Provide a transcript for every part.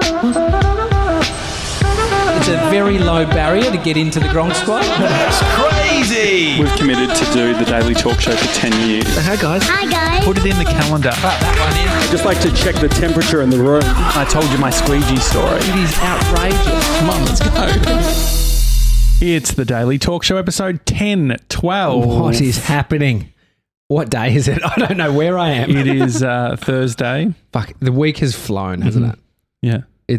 It's a very low barrier to get into the Gronk Squad. That's crazy. We've committed to do the Daily Talk Show for 10 years. Hi, guys. Hi, guys. Put it in the calendar. That one in. I'd just like to check the temperature in the room. I told you my squeegee story. It is outrageous. Come on, let's go. It's the Daily Talk Show, episode 1012. What is happening? What day is it? I don't know where I am. It is Thursday. Fuck, the week has flown, hasn't it? Yeah.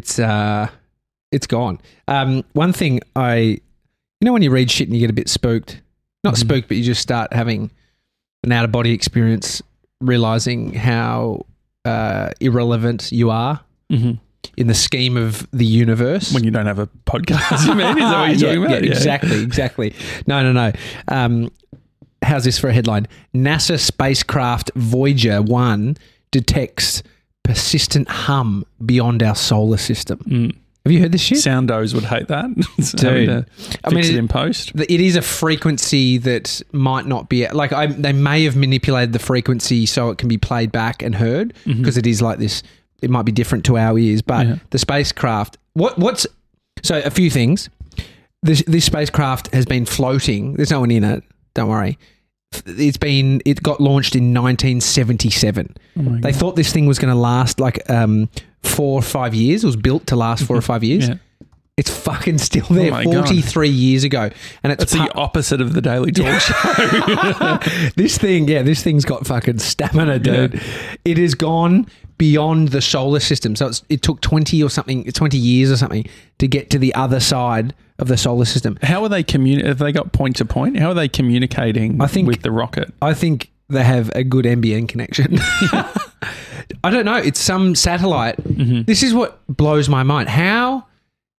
It's gone. One thing when you read shit and you get a bit spooked, not spooked, but you just start having an out of body experience, realizing how irrelevant you are in the scheme of the universe. When you don't have a podcast, you mean? Is that what you're talking about? Yeah, exactly. No. How's this for a headline? NASA spacecraft Voyager 1 detects persistent hum beyond our solar system. Have you heard this shit? Soundos would hate that. Dude. Fix it in post. It is a frequency that might not be... they may have manipulated the frequency so it can be played back and heard because it is like this... It might be different to our ears, but the spacecraft... So, a few things. This spacecraft has been floating. There's no one in it. Don't worry. It got launched in 1977. They thought this thing was going to last 4 or 5 years. It was built to last 4 or 5 years. Yeah. It's fucking still there 43 years ago. And it's the opposite of the Daily Talk Show. This thing's got fucking stamina, dude. Yeah. It has gone beyond the solar system. So it took 20 years or something to get to the other side of the solar system. How are they have they got point to point? How are they communicating with the rocket? I think they have a good NBN connection. I don't know. It's some satellite. This is what blows my mind. How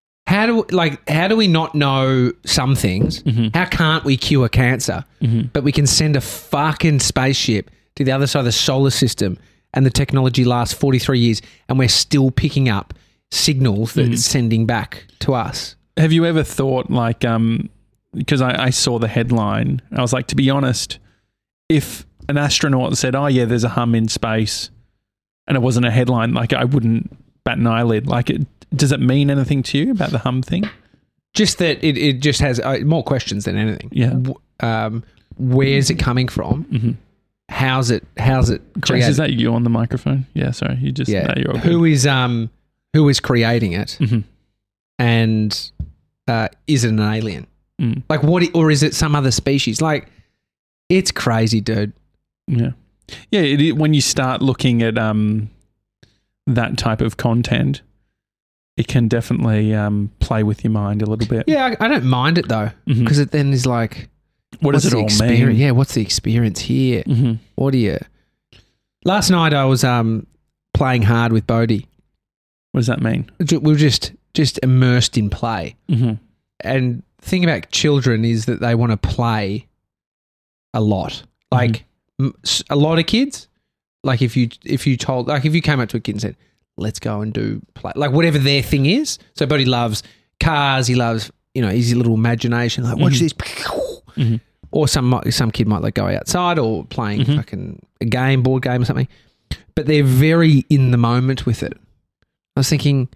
do we not know some things? How can't we cure cancer? But we can send a fucking spaceship to the other side of the solar system and the technology lasts 43 years and we're still picking up signals that it's sending back to us. Have you ever thought because I saw the headline, I was like, to be honest, if an astronaut said, oh yeah, there's a hum in space and it wasn't a headline, I wouldn't bat an eyelid. Does it mean anything to you about the hum thing? Just that it just has more questions than anything. Yeah. Where's it coming from? How's it Chris, is that you on the microphone? Yeah, sorry. You just no, you're all good. Who is creating it? And is it an alien? Or is it some other species? It's crazy, dude. Yeah. Yeah, when you start looking at that type of content, it can definitely play with your mind a little bit. Yeah, I don't mind it though, because it then is like, what does it all mean? Yeah, what's the experience here? What do you... Last night I was playing hard with Bodhi. What does that mean? We were just immersed in play. And the thing about children is that they want to play a lot. A lot of kids, if you came up to a kid and said, let's go and do play, whatever their thing is. So Bodhi loves cars. He loves, his little imagination. Watch this. Or some kid might go outside or playing fucking a board game or something. But they're very in the moment with it. I was thinking,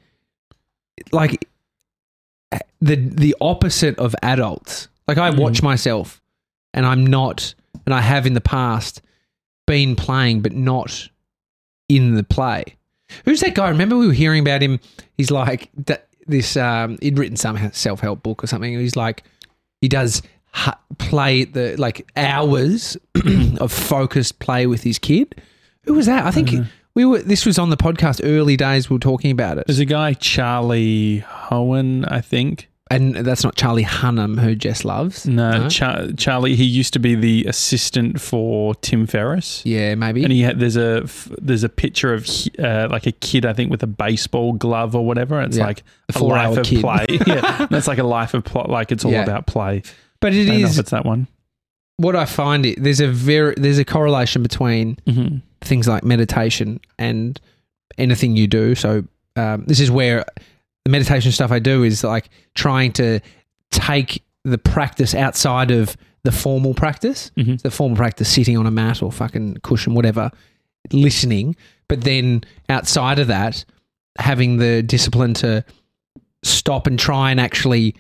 the opposite of adults. I watch myself and I'm not, and I have in the past been playing but not in the play. Who's that guy? Remember we were hearing about him? He's he'd written some self-help book or something. He's he does play hours of focused play with his kid. Who was that? I think this was on the podcast early days. We were talking about it. There's a guy, Charlie Hohen, I think. And that's not Charlie Hunnam, who Jess loves. No? Charlie. He used to be the assistant for Tim Ferriss. Yeah, maybe. And there's a picture of a kid, I think, with a baseball glove or whatever. It's a life of play. Yeah, that's a life of play. It's all about play. But I don't know if it's that one. What I find there's a correlation between things like meditation and anything you do. So this is where the meditation stuff I do is trying to take the practice outside of the formal practice. The formal practice, sitting on a mat or fucking cushion, whatever, listening. But then outside of that, having the discipline to stop and try and actually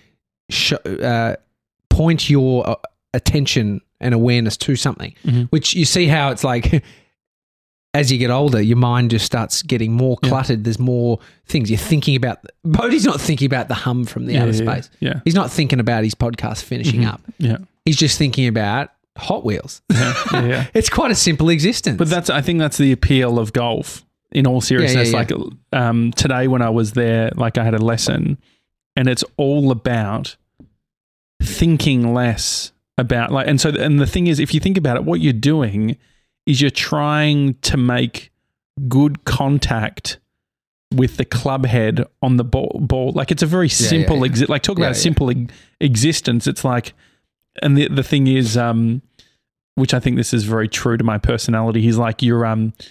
point your attention and awareness to something, which you see how it's like as you get older, your mind just starts getting more cluttered. There's more things you're thinking about. Bodhi's not thinking about the hum from the outer space. Yeah. He's not thinking about his podcast finishing up. Yeah. He's just thinking about Hot Wheels. Yeah. It's quite a simple existence. But I think that's the appeal of golf in all seriousness. Like today when I was there, like I had a lesson and it's all about thinking less about and the thing is, if you think about it, what you're doing is you're trying to make good contact with the club head on the ball. Like it's a very simple like talk about a simple existence. It's like, and the thing is, which I think this is very true to my personality. He's like, you're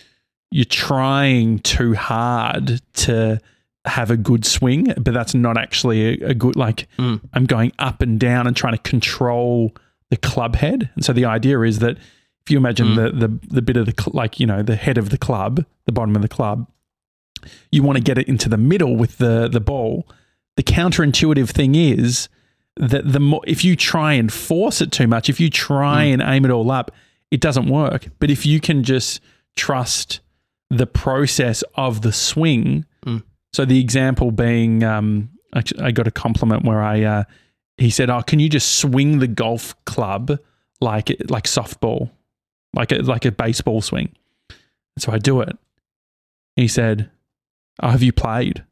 trying too hard to have a good swing, but that's not actually a good, like I'm going up and down and trying to control the club head. And so the idea is that if you imagine the bit of the head of the club, the bottom of the club, you want to get it into the middle with the ball. The counterintuitive thing is that if you try and force it too much, if you try and aim it all up, it doesn't work. But if you can just trust the process of the swing, so the example being, I got a compliment where he said, "Oh, can you just swing the golf club like softball, like a baseball swing?" And so I do it. He said, "Oh, have you played?"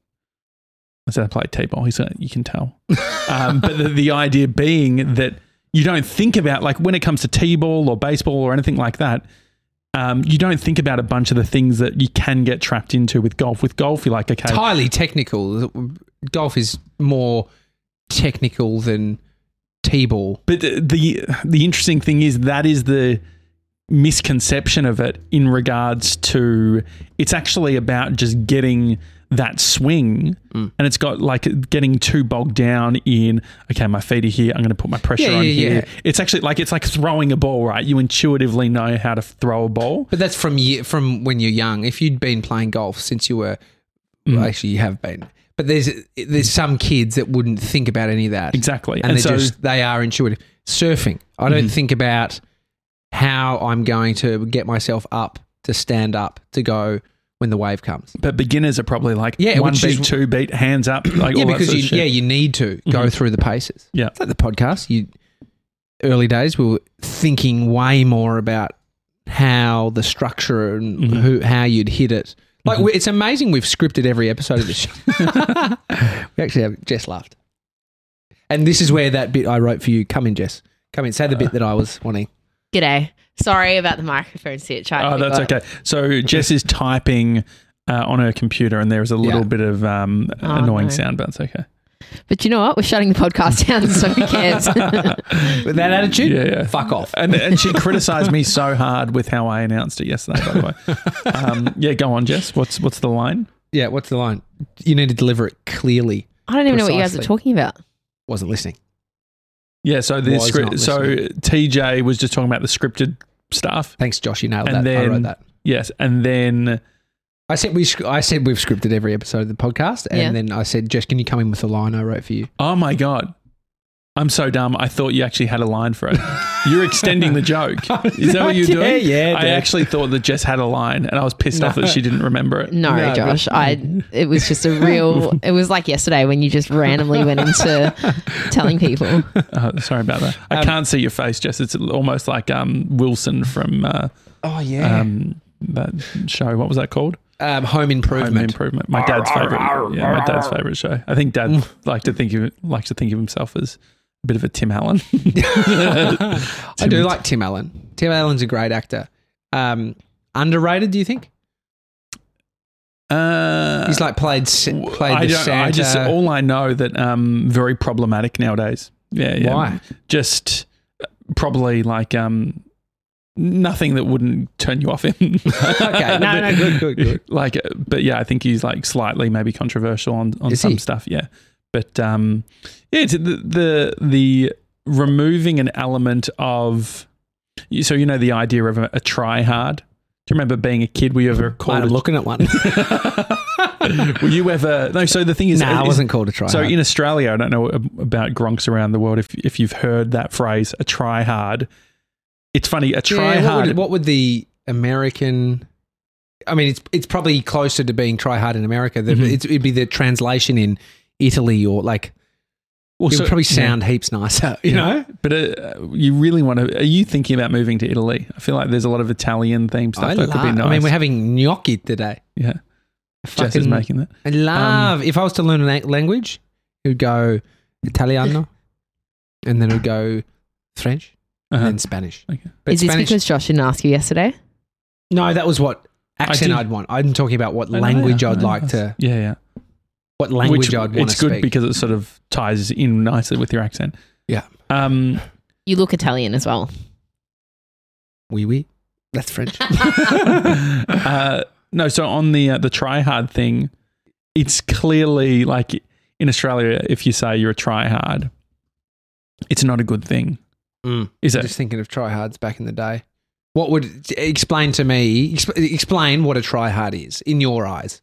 I said, "I played T-ball." He said, "You can tell." But the idea being that you don't think about, like when it comes to T-ball or baseball or anything like that, you don't think about a bunch of the things that you can get trapped into with golf. With golf, you're like, okay. It's highly technical. Golf is more technical than T-ball. But the interesting thing is that is the misconception of it in regards to it's actually about just getting that swing and it's got like getting too bogged down in, okay, my feet are here, I'm going to put my pressure on here. Yeah. It's actually like, it's like throwing a ball, right? You intuitively know how to throw a ball. But that's from when you're young. If you'd been playing golf since you were, well, actually you have been, but there's some kids that wouldn't think about any of that. Exactly. And they are intuitive. Surfing. I don't think about how I'm going to get myself up to stand up to go when the wave comes. But beginners are probably like 1 beat, 2 beat, hands up. Like all because that sort of you need to go through the paces. Yeah. It's like the podcast. Early days, we were thinking way more about how the structure and how you'd hit it. Like it's amazing we've scripted every episode of this show. We actually have Jess laughed. And this is where that bit I wrote for you. Come in, Jess. Come in. Say the bit that I was wanting. G'day. Sorry about the microphone switch. That's okay. So Jess is typing on her computer and there's a little bit of annoying sound, but it's okay. But you know what? We're shutting the podcast down, so who cares? With that attitude? Yeah. Fuck off. And she criticised me so hard with how I announced it yesterday, by the way. Go on, Jess. What's the line? Yeah, what's the line? You need to deliver it clearly. I don't even know what you guys are talking about. Wasn't listening. Yeah, so TJ was just talking about the scripted stuff. Thanks, Josh. You nailed that. I wrote that. Yes, and then I said we've scripted every episode of the podcast, and then I said, Jess, can you come in with a line I wrote for you? Oh my God. I'm so dumb. I thought you actually had a line for it. You're extending the joke. Is that what you're doing? Yeah. I actually thought that Jess had a line and I was pissed off that she didn't remember it. No, Josh. It was just it was like yesterday when you just randomly went into telling people. Sorry about that. I can't see your face, Jess. It's almost like Wilson from that show. What was that called? Home Improvement. Home Improvement. My dad's favorite. My dad's favorite show. I think Dad likes to think of himself as a bit of a Tim Allen. I do like Tim Allen. Tim Allen's a great actor. Underrated, do you think? He's like played the Santa. All I know that very problematic nowadays. Yeah. Why? Just probably like nothing that wouldn't turn you off him. Okay. No, good. Like, but yeah, I think he's like slightly maybe controversial on some stuff. Yeah. But it's the removing an element of, so you know the idea of a try hard. Do you remember being a kid? Were you ever called? I'm looking at one. Were you ever? No. So the thing is, I wasn't called a try. So in Australia, I don't know about gronks around the world. If you've heard that phrase, a try hard. It's funny. A try hard. What would the American? I mean, it's probably closer to being try hard in America. It'd be the translation in Italy or like. Well, it would probably sound heaps nicer, you know? But you really want to... Are you thinking about moving to Italy? I feel like there's a lot of Italian themed stuff that could be nice. I mean, we're having gnocchi today. Yeah. Jess is making that. I love... if I was to learn a language, it would go Italiano, and then it would go French, and then Spanish. Okay. But is this because Josh didn't ask you yesterday? No, that was what accent I'd want. I'm talking about what language I'd like to... Yeah. What language I'd want to speak. It's good because it sort of ties in nicely with your accent. Yeah. You look Italian as well. Oui. That's French. No, so on the try hard thing, it's clearly like in Australia, if you say you're a try hard, it's not a good thing. Is it? Just thinking of try hards back in the day. What would explain to me? Explain what a try hard is in your eyes.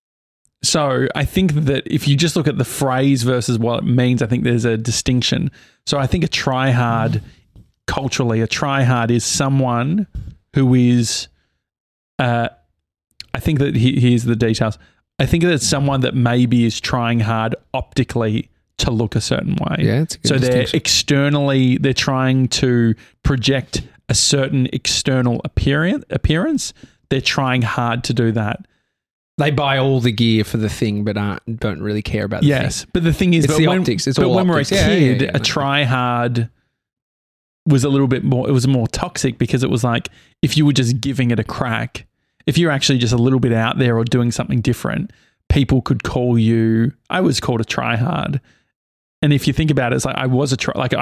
So I think that if you just look at the phrase versus what it means, I think there's a distinction. So I think a try-hard, culturally, a try-hard is someone who is, I think that here's the details. I think that it's someone that maybe is trying hard optically to look a certain way. Yeah, it's a good distinction. They're trying to project a certain external appearance. They're trying hard to do that. They buy all the gear for the thing, but don't really care about the thing. Yes, but the thing is, it's the optics. It's all when optics. We're a kid, a try hard was a little bit more. It was more toxic because it was like if you were just giving it a crack, if you're actually just a little bit out there or doing something different, people could call you. I was called a try hard, and if you think about it, it's like I was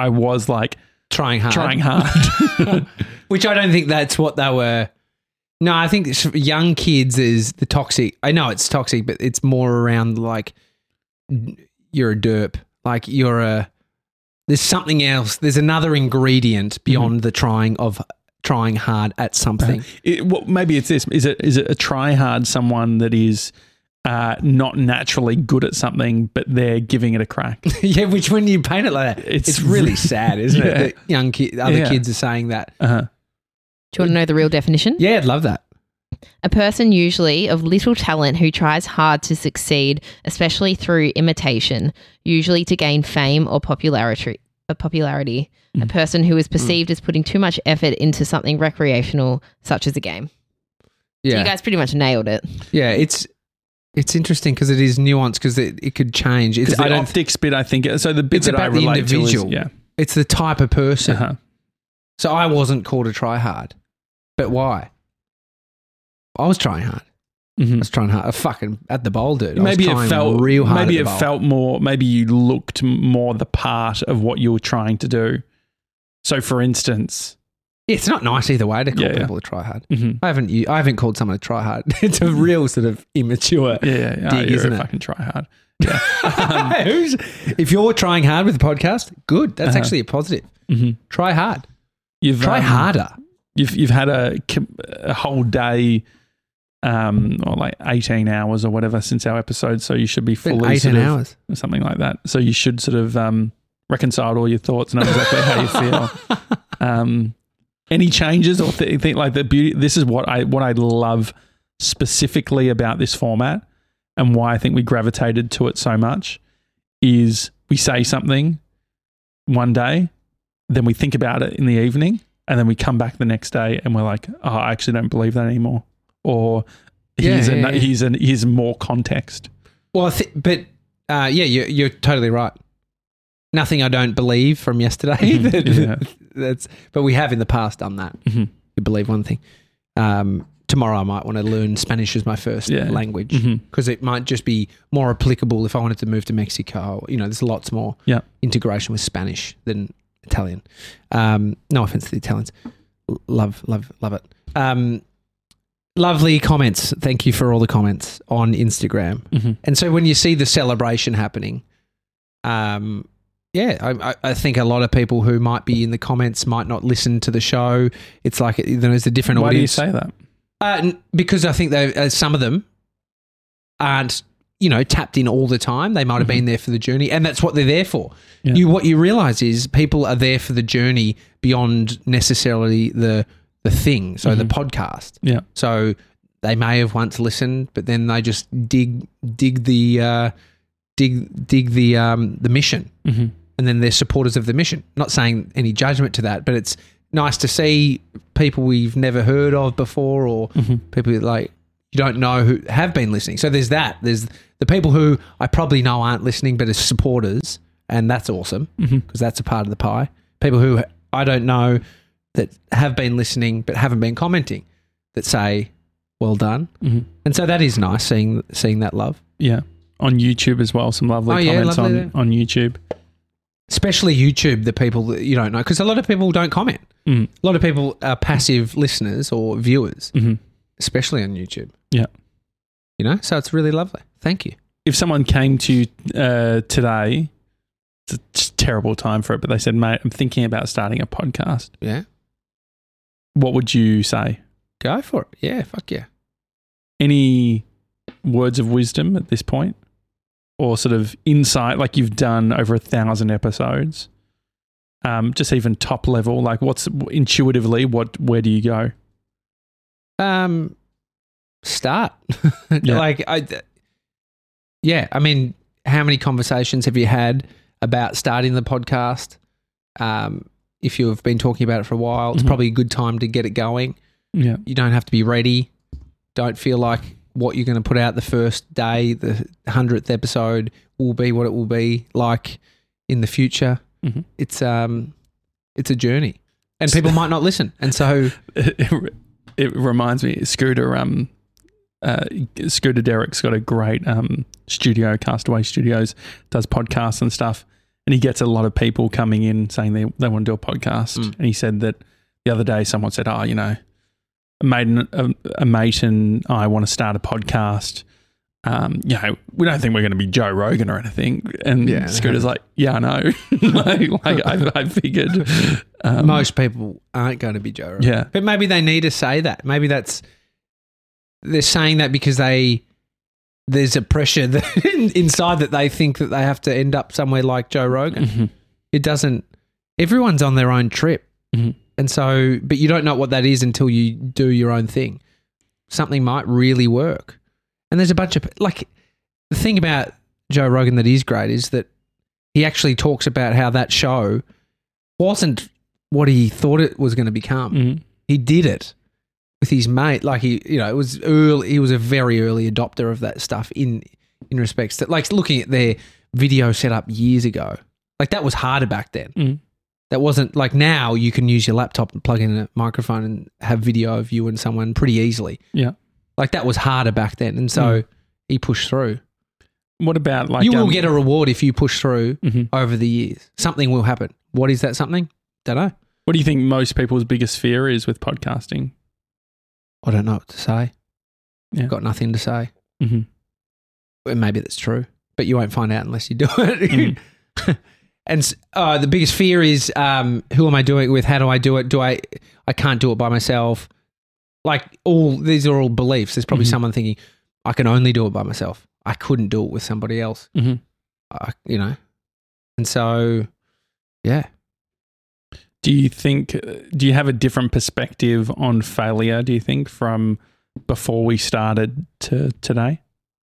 trying hard, which I don't think that's what they were. No, I think young kids is the toxic. I know it's toxic, but it's more around like you're a derp. Like there's something else. There's another ingredient beyond the trying hard at something. Maybe it's this. Is it a try hard someone that is not naturally good at something, but they're giving it a crack? Yeah, which when you paint it like that, it's really sad, isn't it? That young kids are saying that. Do you want to know the real definition? Yeah, I'd love that. A person usually of little talent who tries hard to succeed, especially through imitation, usually to gain fame or popularity. A person who is perceived as putting too much effort into something recreational, such as a game. Yeah. So you guys pretty much nailed it. Yeah, it's interesting because it is nuanced because it could change. It's the optics bit, I think. So the bit that I relate to is, it's the type of person. So I wasn't called a try hard, but why? I was trying hard. I was trying hard. Fucking at the bowl, dude. Maybe it felt real hard. Maybe it felt more. Maybe you looked more the part of what you were trying to do. So, for instance, it's not nice either way to call people a try hard. I haven't called someone a try hard. It's a real sort of immature dig, isn't it? Fucking try hard. Yeah. If you're trying hard with the podcast, good. That's actually a positive. Try hard. Try harder. You've had a whole day, or like 18 hours or whatever since our episode, so you should be fully 18 hours or something like that. So you should sort of reconcile all your thoughts, know exactly how you feel. Any changes or think like the beauty? This is what I love specifically about this format, and why I think we gravitated to it so much is we say something one day. Then we think about it in the evening, and then we come back the next day and we're like, oh, I actually don't believe that anymore. Or here's more context. Well, you're totally right. Nothing I don't believe from yesterday. But we have in the past done that. You believe one thing. Tomorrow I might want to learn Spanish as my first language because it might just be more applicable if I wanted to move to Mexico. You know, there's lots more integration with Spanish than Italian. No offense to the Italians. Love it. Lovely comments. Thank you for all the comments on Instagram. And so when you see the celebration happening, I think a lot of people who might be in the comments might not listen to the show. It's like there's a different audience. Why do you say that? Because I think some of them aren't, tapped in all the time. They might have been there for the journey, and that's what they're there for. Yeah. What you realize is people are there for the journey beyond necessarily the thing. So the podcast. Yeah. So they may have once listened, but then they just dig the mission, and then they're supporters of the mission. Not saying any judgment to that, but it's nice to see people we've never heard of before, or people like you don't know who have been listening. So there's that. There's the people who I probably know aren't listening, but as supporters, and that's awesome because that's a part of the pie. People who I don't know that have been listening but haven't been commenting, that say, well done. And so that is nice seeing that love. Yeah. On YouTube as well, some lovely comments on YouTube. Especially YouTube, the people that you don't know, because a lot of people don't comment. A lot of people are passive listeners or viewers, especially on YouTube. Yeah. So it's really lovely. Thank you. If someone came to you today, it's a terrible time for it, but they said, mate, I'm thinking about starting a podcast. Yeah. What would you say? Go for it. Yeah, fuck yeah. Any words of wisdom at this point? Or sort of insight, like you've done over 1,000 episodes? Just even top level, like what's intuitively, where do you go? Start. Yeah. I mean, how many conversations have you had about starting the podcast? If you have been talking about it for a while, it's probably a good time to get it going. Yeah. You don't have to be ready. Don't feel like what you're going to put out the first day, the 100th episode, will be what it will be like in the future. It's a journey, and people might not listen, and so it reminds me. Scooter Derrick's got a great studio, Castaway Studios, does podcasts and stuff, and he gets a lot of people coming in saying they want to do a podcast. And he said that the other day someone said, a mate and I want to start a podcast. We don't think we're going to be Joe Rogan or anything. And Scooter's like, I know. I figured. Most people aren't going to be Joe Rogan. Yeah. But maybe they need to say that. Maybe they're saying that because there's a pressure inside that they think that they have to end up somewhere like Joe Rogan. It doesn't. Everyone's on their own trip. And so, but you don't know what that is until you do your own thing. Something might really work. And there's a bunch of, like, the thing about Joe Rogan that is great is that he actually talks about how that show wasn't what he thought it was going to become. He did it with his mate. Like it was early. He was a very early adopter of that stuff in respects that, like, looking at their video setup years ago, like that was harder back then. That wasn't like now you can use your laptop and plug in a microphone and have video of you and someone pretty easily. Yeah. Like that was harder back then. And so he pushed through. What about like... You will get a reward if you push through over the years. Something will happen. What is that something? Don't know. What do you think most people's biggest fear is with podcasting? I don't know what to say. Yeah. I've got nothing to say. Well, maybe that's true, but you won't find out unless you do it. And the biggest fear is, who am I doing it with? How do I do it? I can't do it by myself. Like these are all beliefs. There's probably someone thinking, I can only do it by myself. I couldn't do it with somebody else. And so, yeah. Do you have a different perspective on failure, do you think, from before we started to today?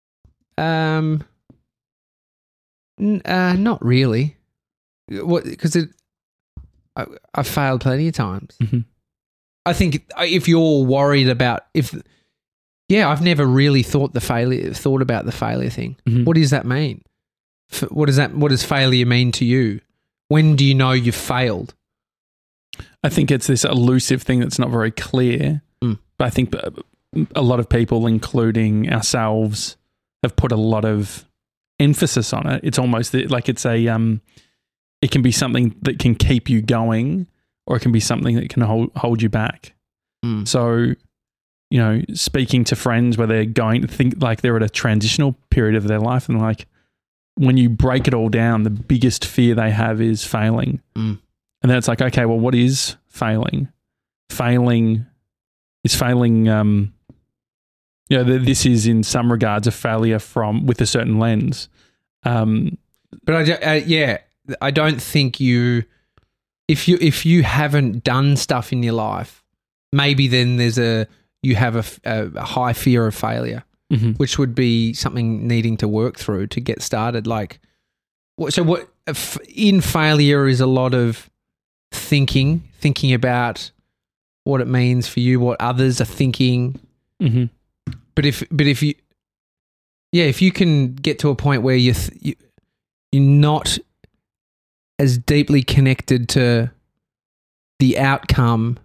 Not really. Because I've failed plenty of times. I think if you're worried about I've never really thought about the failure thing. What does that mean? What does failure mean to you? When do you know you've failed? I think it's this elusive thing that's not very clear. But I think a lot of people, including ourselves, have put a lot of emphasis on it. It's almost like it's it can be something that can keep you going, or it can be something that can hold you back. So, speaking to friends where they're going to think like they're at a transitional period of their life, and like when you break it all down, the biggest fear they have is failing. And then it's like, okay, well, what is failing? Failing you know, this is in some regards a failure with a certain lens. But I don't think if you haven't done stuff in your life, maybe then you have a high fear of failure, which would be something needing to work through to get started. Like, so in failure is a lot of thinking about what it means for you, what others are thinking. Mm-hmm. But if you can get to a point where you're not as deeply connected to the outcome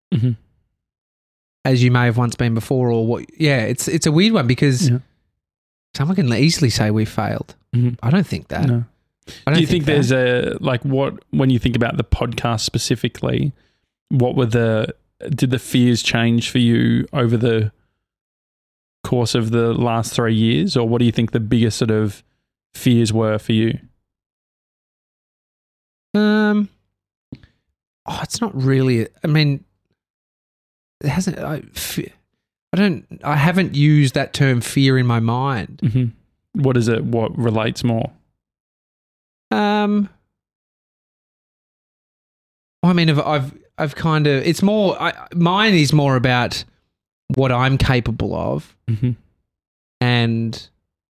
as you may have once been before, or it's a weird one because someone can easily say we failed. Mm-hmm. I don't think that. No. Do you think there's when you think about the podcast specifically, did the fears change for you over the course of the last 3 years, or what do you think the biggest sort of fears were for you? It's not really. I mean, it hasn't. I haven't used that term fear in my mind. Mm-hmm. What is it? What relates more? I mean, I've kind of. It's more. Mine is more about what I'm capable of, and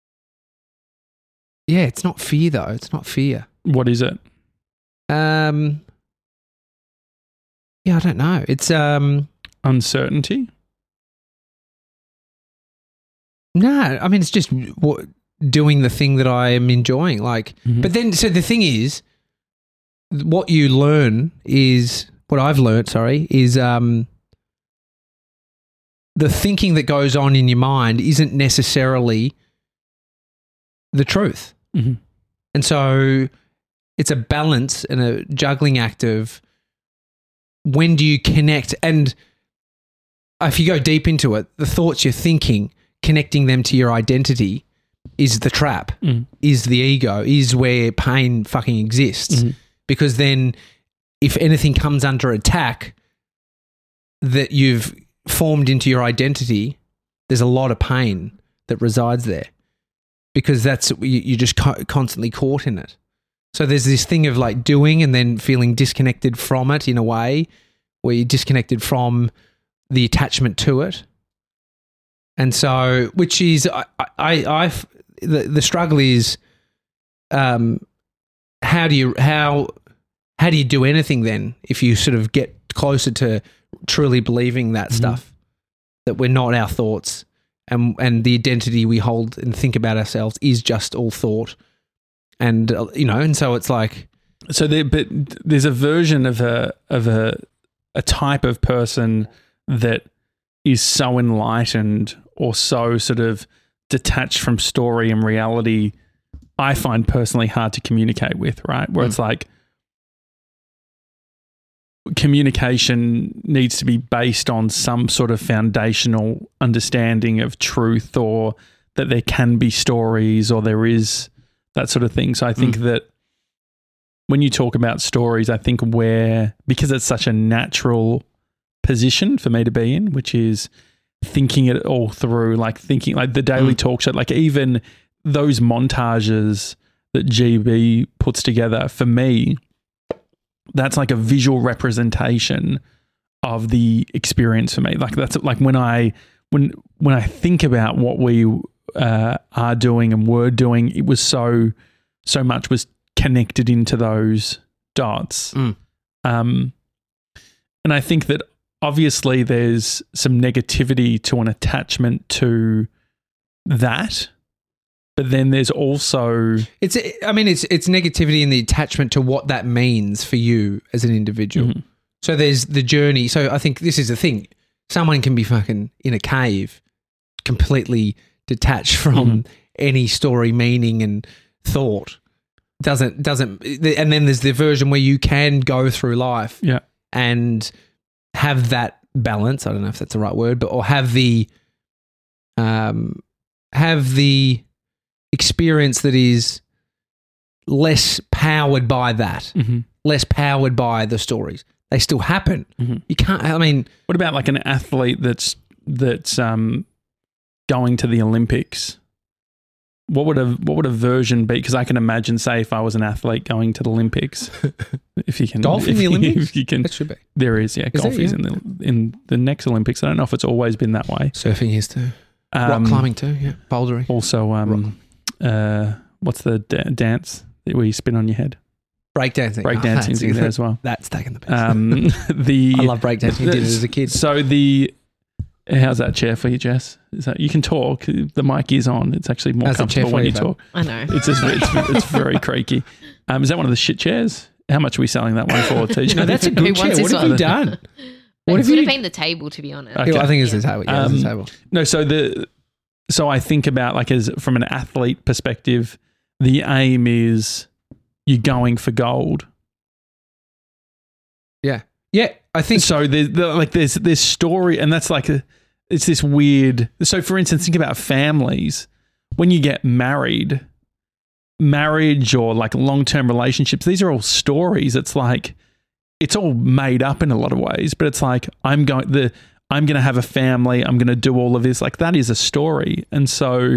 it's not fear though. It's not fear. What is it? I don't know. It's uncertainty. No, I mean it's just doing the thing that I am enjoying. Like, but then so the thing is, what I've learned is the thinking that goes on in your mind isn't necessarily the truth, and so it's a balance and a juggling act of when do you connect, and if you go deep into it, the thoughts you're thinking, connecting them to your identity is the trap, is the ego, is where pain fucking exists. Because then if anything comes under attack that you've formed into your identity, there's a lot of pain that resides there because you're just constantly caught in it. So there's this thing of like doing and then feeling disconnected from it in a way where you're disconnected from the attachment to it. And so, which is, the struggle is, how do you do anything then if you sort of get closer to truly believing that stuff, that we're not our thoughts and the identity we hold and think about ourselves is just all thought. And, and so it's like. So but there's a version of a type of person that is so enlightened or so sort of detached from story and reality, I find personally hard to communicate with, right? Where it's like communication needs to be based on some sort of foundational understanding of truth, or that there can be stories, or there is that sort of thing. So I think that when you talk about stories, I think because it's such a natural position for me to be in, which is thinking it all through, like thinking like the Daily Talk Show, like even those montages that GB puts together, for me, that's like a visual representation of the experience for me. Like that's like when I think about what we are doing and were doing, it was so much was connected into those dots. And I think that obviously there's some negativity to an attachment to that, but then there's also it's negativity in the attachment to what that means for you as an individual. So there's the journey. So I think this is the thing. Someone can be fucking in a cave, completely detached from any story, meaning and thought. Doesn't and then there's the version where you can go through life and have that balance. I don't know if that's the right word, but or have the experience that is less powered by that, less powered by the stories. They still happen. You can't. I mean, what about like an athlete that's going to the Olympics, what would a version be? Because I can imagine, say, if I was an athlete going to the Olympics, if you can golf in the Olympics, if you can, that should be. There is, yeah, golf is in the next Olympics. I don't know if it's always been that way. Surfing is too. Rock climbing too. Yeah, bouldering. Also, what's the dance where you spin on your head? Breakdancing. Breakdancing's in there as well. That's taking the piss. I love breakdancing. Did it as a kid. So how's that chair for you, Jess? Is that you can talk? The mic is on. It's actually more comfortable when you talk. I know. It's very creaky. Is that one of the shit chairs? How much are we selling that one for, TJ? No, that's a good chair. What have you done? What have you been the table, to be honest? Okay. I think it's the table. Yeah, it's the table. No, so I think about like as from an athlete perspective, the aim is you're going for gold. Yeah. Yeah, I think so. There's this story, and that's like it's this weird. So, for instance, think about families when you get married, marriage or like long-term relationships. These are all stories. It's like it's all made up in a lot of ways, but it's like I'm going to have a family. I'm going to do all of this. Like that is a story, and so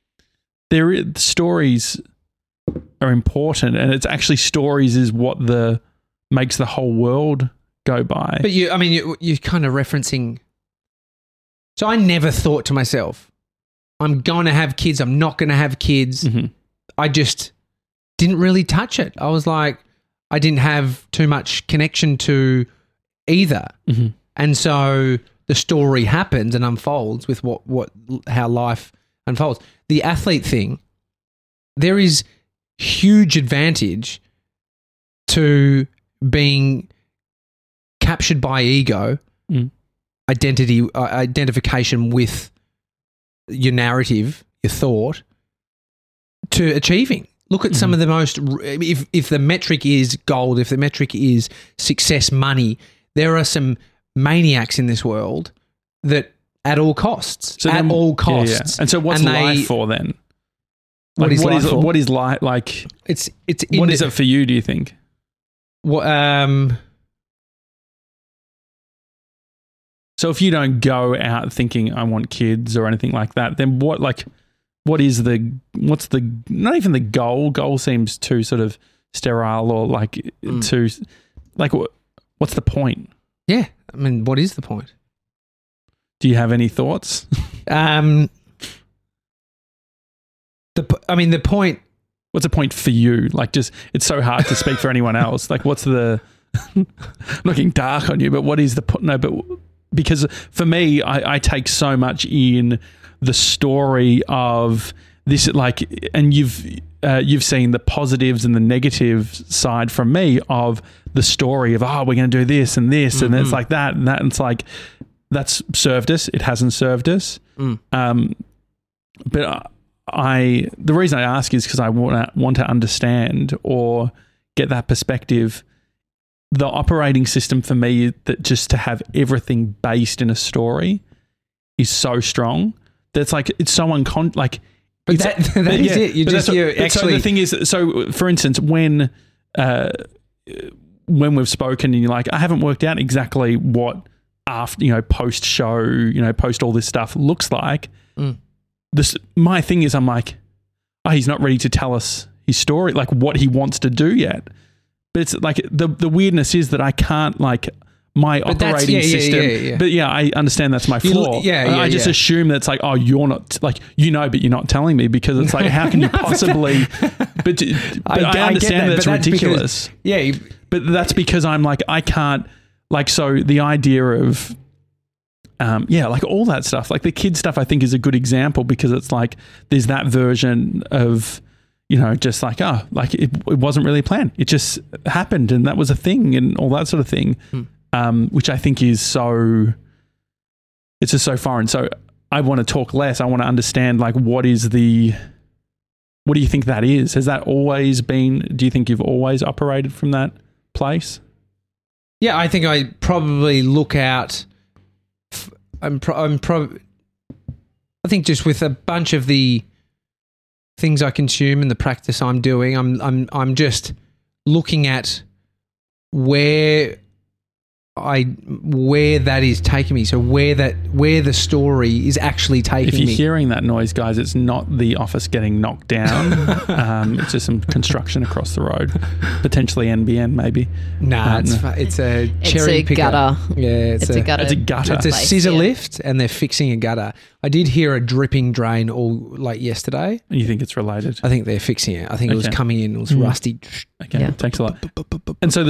stories are important, and it's actually stories is what makes the whole world go by. But you're kind of referencing. So I never thought to myself, I'm going to have kids. I'm not going to have kids. Mm-hmm. I just didn't really touch it. I was like, I didn't have too much connection to either. Mm-hmm. And so the story happens and unfolds with how life unfolds. The athlete thing, there is huge advantage to being captured by ego, identification with your narrative, your thought, to achieving. Look at some of the most, if the metric is gold, if the metric is success, money, there are some maniacs in this world that at all costs, all costs. Yeah. And so what's life for then? Like what is life like? It's what is it for you, do you think? So if you don't go out thinking I want kids or anything like that, then what's not even the goal? Goal seems too sort of sterile or like too, like what's the point? Yeah. I mean, what is the point? Do you have any thoughts? The point. What's the point for you? Like just, it's so hard to speak for anyone else. Like what's I'm looking dark on you, but what is the point? No, but because for me, I take so much in the story of this, like, and you've seen the positives and the negative side from me of the story of, we're going to do this and this, and it's like that and that. And it's like, that's served us. It hasn't served us. But the reason I ask is because I want to understand or get that perspective. The operating system for me, that just to have everything based in a story is so strong that it's like it's so like. But that is it. So the thing is, so for instance, when we've spoken and you're like, I haven't worked out exactly what after post show, post all this stuff looks like. My thing is, I'm like, he's not ready to tell us his story, like what he wants to do yet. But it's like the weirdness is that I can't like my operating system. Yeah. But I understand that's my flaw. I just assume that it's like, you're not like, but you're not telling me because it's like, how can you possibly? But I understand that's ridiculous. But that's because I'm like, I can't like, so the idea of, like all that stuff, like the kid stuff, I think is a good example because it's like, there's that version of, just like, like it wasn't really a plan. It just happened and that was a thing and all that sort of thing, which I think is it's just so foreign. So I want to talk less. I want to understand like, what do you think that is? Has that always been, do you think you've always operated from that place? Yeah, I think I probably look out. I think just with a bunch of the things I consume and the practice I'm doing, I'm just looking at where where that is taking me. So where the story is actually taking me. If you're hearing that noise, guys, it's not the office getting knocked down. It's just some construction across the road, potentially NBN maybe. Nah, it's a cherry picker. Gutter. Yeah, it's a gutter. It's a gutter. It's a scissor lift, and they're fixing a gutter. I did hear a dripping drain all yesterday. You think it's related? I think they're fixing it. I think it was coming in. It was rusty. Okay, thanks a lot. And so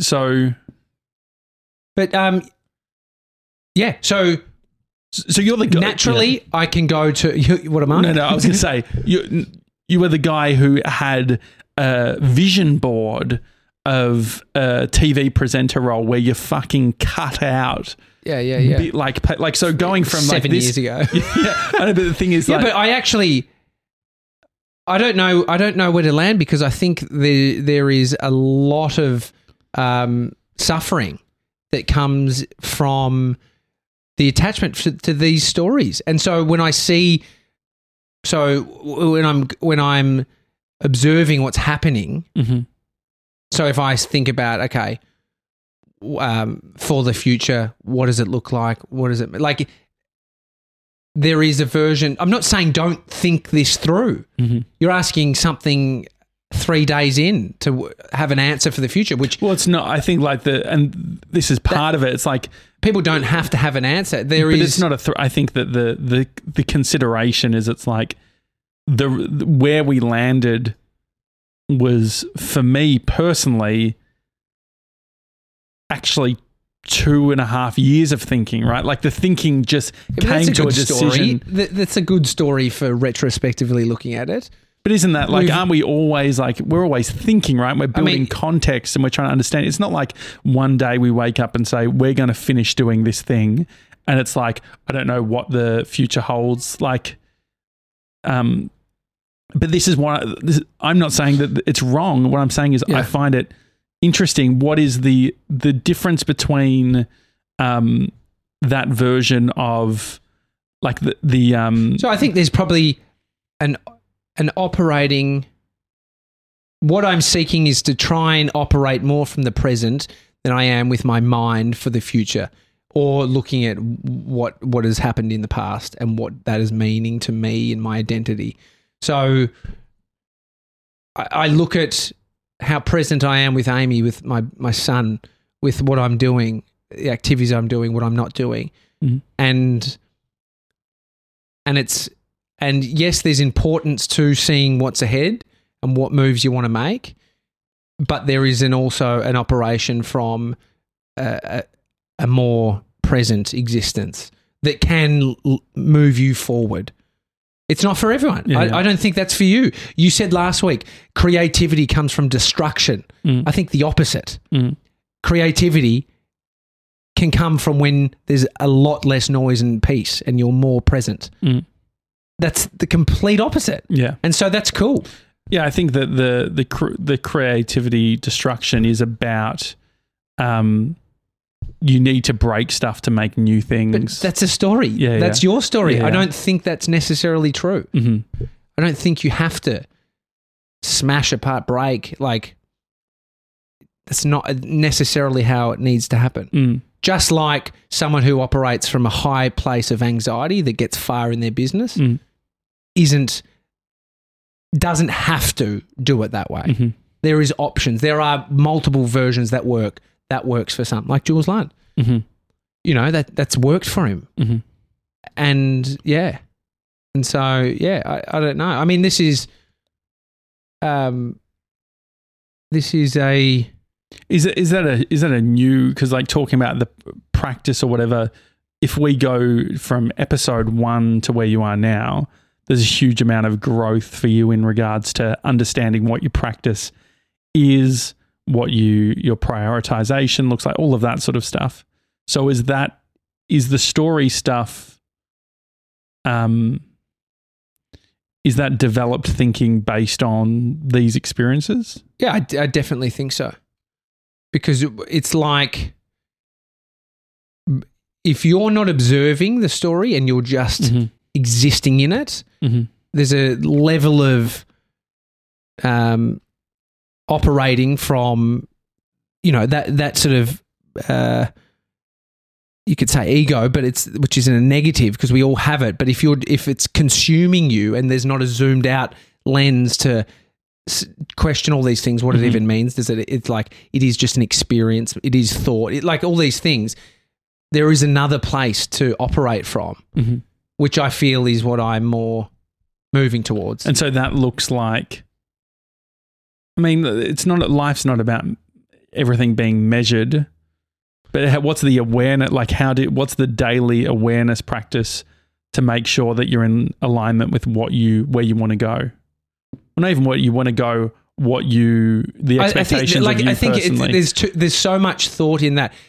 But yeah. So you're the guy. Naturally, I can go to what am I? No. I was going to say you were the guy who had a vision board of a TV presenter role where you fucking cut out. Yeah. Like so, going from 7 years ago. Yeah. I know, but the thing is, but I don't know where to land, because I think there is a lot of suffering that comes from the attachment to these stories. And so when I'm observing what's happening, so if I think about, okay, for the future, what does it look like? What is it like? There is a version. I'm not saying don't think this through. You're asking something 3 days in to have an answer for the future, which... Well, it's not, I think and this is part of it. It's like... People don't have to have an answer. But it's not I think that the consideration is, it's like where we landed was, for me personally, actually 2.5 years of thinking, right? Like the thinking just came to a decision. That's a good story for retrospectively looking at it. But isn't that like, aren't we always like, we're always thinking, right? We're building context and we're trying to understand. It's not like one day we wake up and say, we're going to finish doing this thing. And it's like, I don't know what the future holds. Like, but this is I'm not saying that it's wrong. What I'm saying is I find it interesting. What is the difference between that version of like the So I think there's probably an operating... What I'm seeking is to try and operate more from the present than I am with my mind for the future, or looking at what has happened in the past and what that is meaning to me and my identity. So I look at how present I am with Amy, with my son, with what I'm doing, the activities I'm doing, what I'm not doing. And yes, there's importance to seeing what's ahead and what moves you want to make, but there is also an operation from a more present existence that can move you forward. It's not for everyone. I don't think that's for you. You said last week, creativity comes from destruction. I think the opposite. Creativity can come from when there's a lot less noise and peace and you're more present. That's the complete opposite. Yeah. And so that's cool. Yeah, I think that the creativity destruction is about you need to break stuff to make new things. But that's a story. That's your story. Yeah. I don't think that's necessarily true. I don't think you have to smash apart, break. Like, that's not necessarily how it needs to happen. Just like someone who operates from a high place of anxiety that gets far in their business doesn't have to do it that way. There is options. There are multiple versions that work. That works for some, like Jules Lund. You know, that's worked for him. And and so I don't know. I mean, this is a... Is that a new, because like talking about the practice or whatever, if we go from episode 1 to where you are now, there's a huge amount of growth for you in regards to understanding what your practice is, what your prioritization looks like, all of that sort of stuff. So is the story stuff, is that developed thinking based on these experiences? Yeah, I definitely think so. Because it's like, if you're not observing the story and you're just existing in it, there's a level of operating from, you know, that sort of you could say ego, but which is in a negative because we all have it. But if it's consuming you and there's not a zoomed out lens to question all these things, what it even means, it's like it is just an experience, it is thought, like all these things. There is another place to operate from, which I feel is what I'm more moving towards. And so that looks like, I mean, life's not about everything being measured, but what's the awareness, like what's the daily awareness practice to make sure that you're in alignment with where you want to go? Well, not even what you want to go, the expectations of you personally. There's so much thought in that.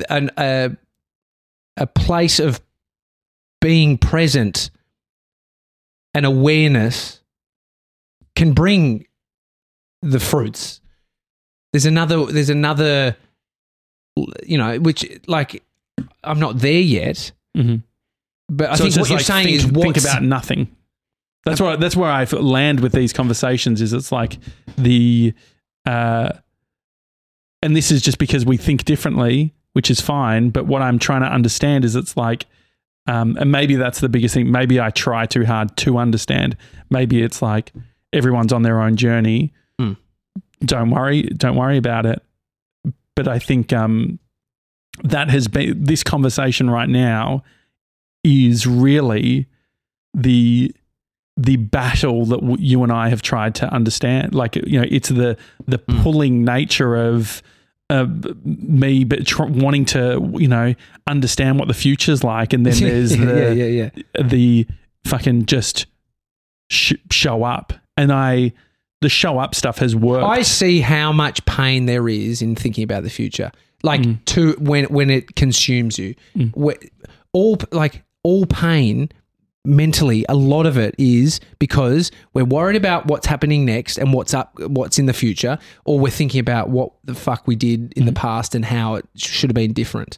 A place of being present and awareness can bring the fruits. There's another, which like I'm not there yet, but I think what you're saying is think about nothing. That's where I land with these conversations. Is it's like and this is just because we think differently, which is fine. But what I'm trying to understand is it's like, and maybe that's the biggest thing. Maybe I try too hard to understand. Maybe it's like everyone's on their own journey. Don't worry about it. But I think that has been, this conversation right now is really the battle that you and I have tried to understand. Like, it's the pulling nature of me, but wanting to, understand what the future's like. And then there's the fucking just show up. And the show up stuff has worked. I see how much pain there is in thinking about the future. Like when it consumes you, all pain mentally, a lot of it is because we're worried about what's happening next and what's in the future, or we're thinking about what the fuck we did in the past and how it should have been different.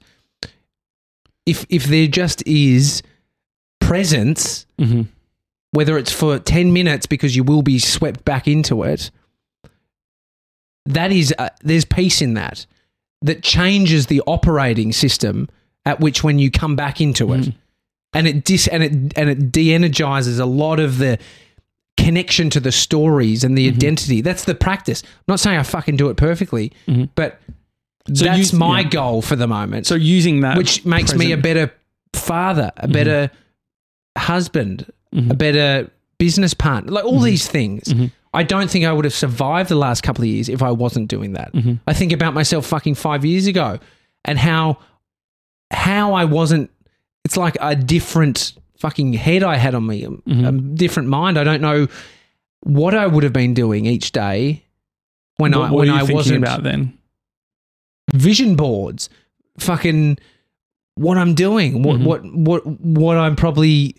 If there just is presence, whether it's for 10 minutes because you will be swept back into it, that is there's peace in that changes the operating system at which when you come back into it. And it de-energizes a lot of the connection to the stories and the identity. That's the practice. I'm not saying I fucking do it perfectly, but that's my goal for the moment. So using that, which makes me a better father, a better husband, a better business partner, like all these things. I don't think I would have survived the last couple of years if I wasn't doing that. I think about myself fucking 5 years ago and how I wasn't. It's like a different fucking head I had on me, a different mind. I don't know what I would have been doing each day when I wasn't about then. Vision boards, fucking what I'm doing, what I'm probably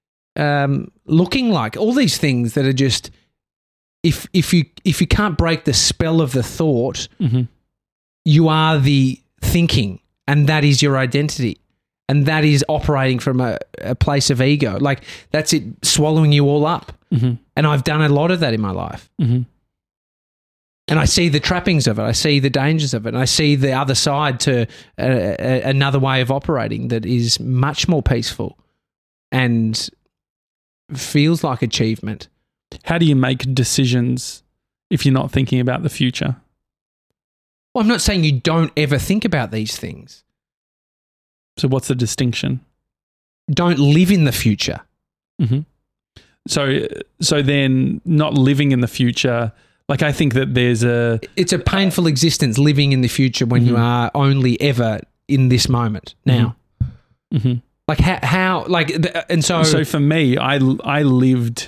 looking like. All these things that are just if you can't break the spell of the thought, you are the thinking, and that is your identity. And that is operating from a place of ego. Like, that's it swallowing you all up. And I've done a lot of that in my life. And I see the trappings of it. I see the dangers of it. And I see the other side to another way of operating that is much more peaceful and feels like achievement. How do you make decisions if you're not thinking about the future? Well, I'm not saying you don't ever think about these things. So what's the distinction? Don't live in the future. So then not living in the future, like I think that it's a painful existence living in the future when you are only ever in this moment now. Like how and so for me, I lived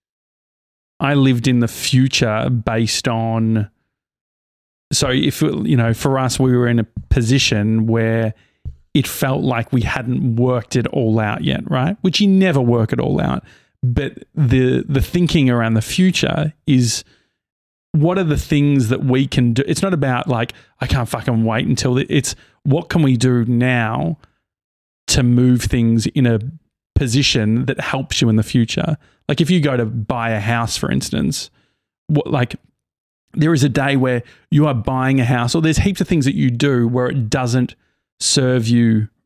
in the future based on, so if, for us, we were in a position where it felt like we hadn't worked it all out yet, right? Which you never work it all out. But the thinking around the future is, what are the things that we can do? It's not about like, I can't fucking wait until it's what can we do now to move things in a position that helps you in the future. Like if you go to buy a house, for instance, there is a day where you are buying a house, or there's heaps of things that you do where it doesn't serve you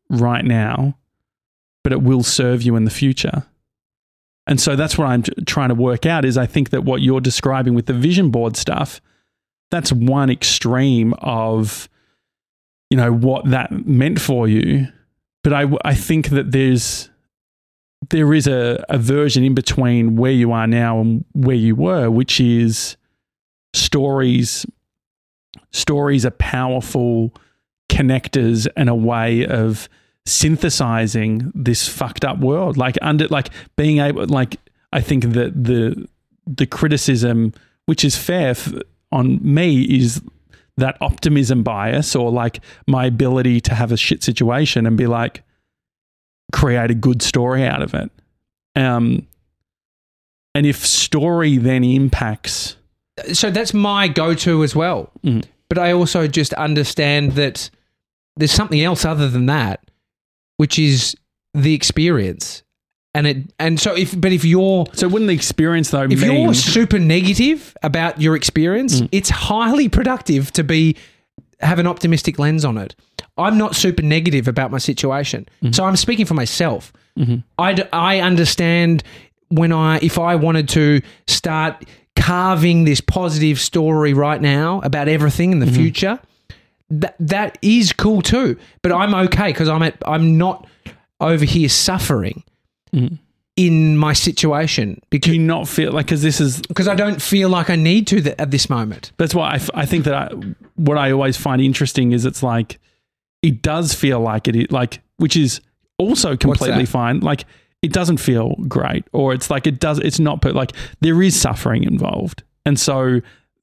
right now, but it will serve you in the future. And so that's what I'm trying to work out is I think that what you're describing with the vision board stuff, that's one extreme of, what that meant for you. But I think that there is a version in between where you are now and where you were, which is stories. Stories are powerful connectors and a way of synthesizing this fucked up world. Being able, I think that the criticism, which is fair on me, is that optimism bias, or my ability to have a shit situation and be create a good story out of it. And if story then impacts. So that's my go-to as well. Mm. But I also just understand that there's something else other than that, which is the experience. So wouldn't the experience though if you're super negative about your experience, it's highly productive to have an optimistic lens on it. I'm not super negative about my situation. So I'm speaking for myself. I understand if I wanted to start carving this positive story right now about everything in the future, that is cool too. But I'm okay because I'm not over here suffering in my situation. Do you not feel because I don't feel like I need to at this moment. That's why I think that what I always find interesting is it's it does feel like it is which is also completely fine. It doesn't feel great, or it's it's not, but there is suffering involved. And so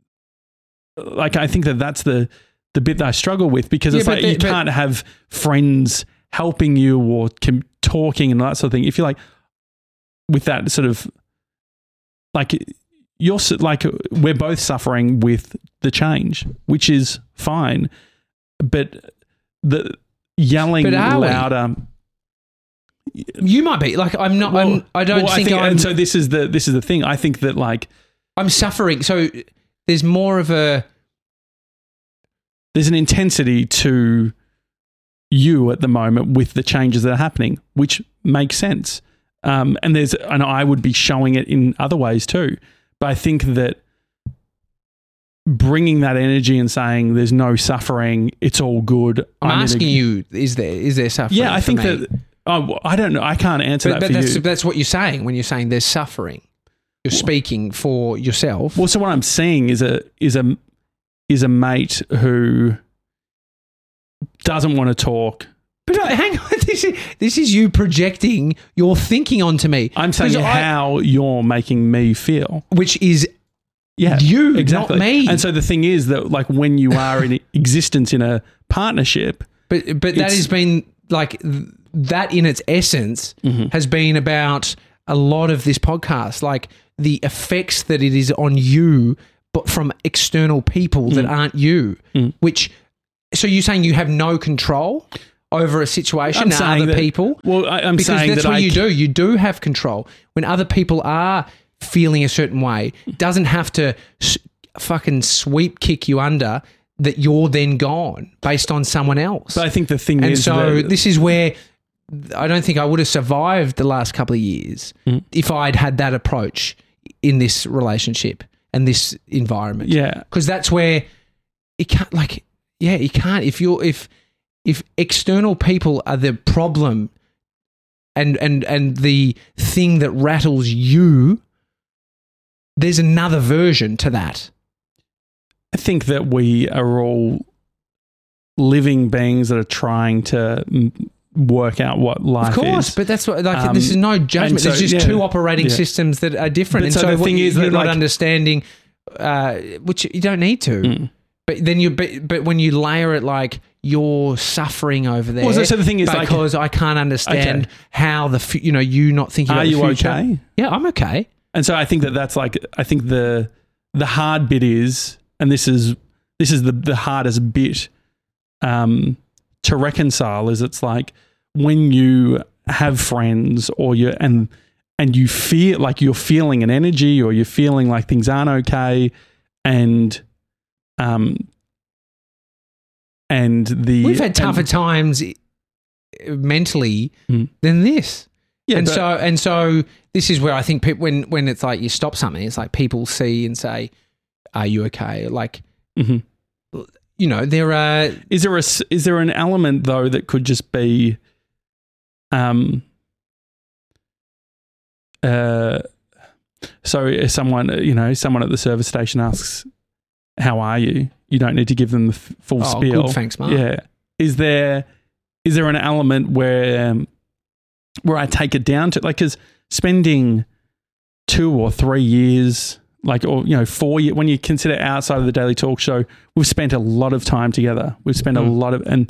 I think that that's the bit that I struggle with, because it's you can't have friends helping you or talking and that sort of thing. If you're with that sort of you're we're both suffering with the change, which is fine, but the yelling louder. You might be I'm not. I don't think. And so this is the thing. I think that I'm suffering. So there's more of there's an intensity to you at the moment with the changes that are happening, which makes sense. And I would be showing it in other ways too. But I think that bringing that energy and saying there's no suffering, it's all good. I'm asking you, is there suffering? Yeah, I think that. Oh, I don't know. I can't answer that for you. That's what you're saying when you're saying there's suffering. You're speaking for yourself. Well, so what I'm seeing is a mate who doesn't want to talk. But hang on, this is you projecting your thinking onto me. I'm saying how you're making me feel, which is you, exactly. Not me. And so the thing is that when you are in existence in a partnership, but that has been that in its essence has been about a lot of this podcast, the effects that it is on you, but from external people that aren't you, so you're saying you have no control over a situation and other people? Well, I'm saying that's what you do. You do have control. When other people are feeling a certain way, it doesn't have to fucking sweep kick you under that you're then gone based on someone else. But I think the thing is, so this is where I don't think I would have survived the last couple of years if I'd had that approach in this relationship and this environment. Yeah. Because that's where it can't, you can't, if external people are the problem and the thing that rattles you, there's another version to that. I think that we are all living beings that are trying to work out what life is. Of course, but that's what this is no judgment. So, there's just two operating systems that are different. But and the thing is you're that not understanding, which you don't need to. But then but when you layer it you're suffering over there. Well, so the thing is because I can't understand how you not thinking about the future. Are you okay? Yeah, I'm okay. And so I think that's I think the hard bit is, and this is the hardest bit to reconcile, is it's when you have friends or and you feel like you're feeling an energy, or you're feeling like things aren't okay, and we've had tougher times mentally than this. Yeah, and so this is where I think people, when it's like you stop something, it's like people see and say, "Are you okay?" Like, you know, there are. Is there an element though that could just be, so if someone at the service station asks, "How are you?" You don't need to give them the full spiel. Good, thanks, Mark. Yeah. Is there an element where I take it down to, like, because spending 2 or 3 years, like, or 4 years, when you consider outside of the Daily Talk Show, we've spent a lot of time together. We've spent a lot of and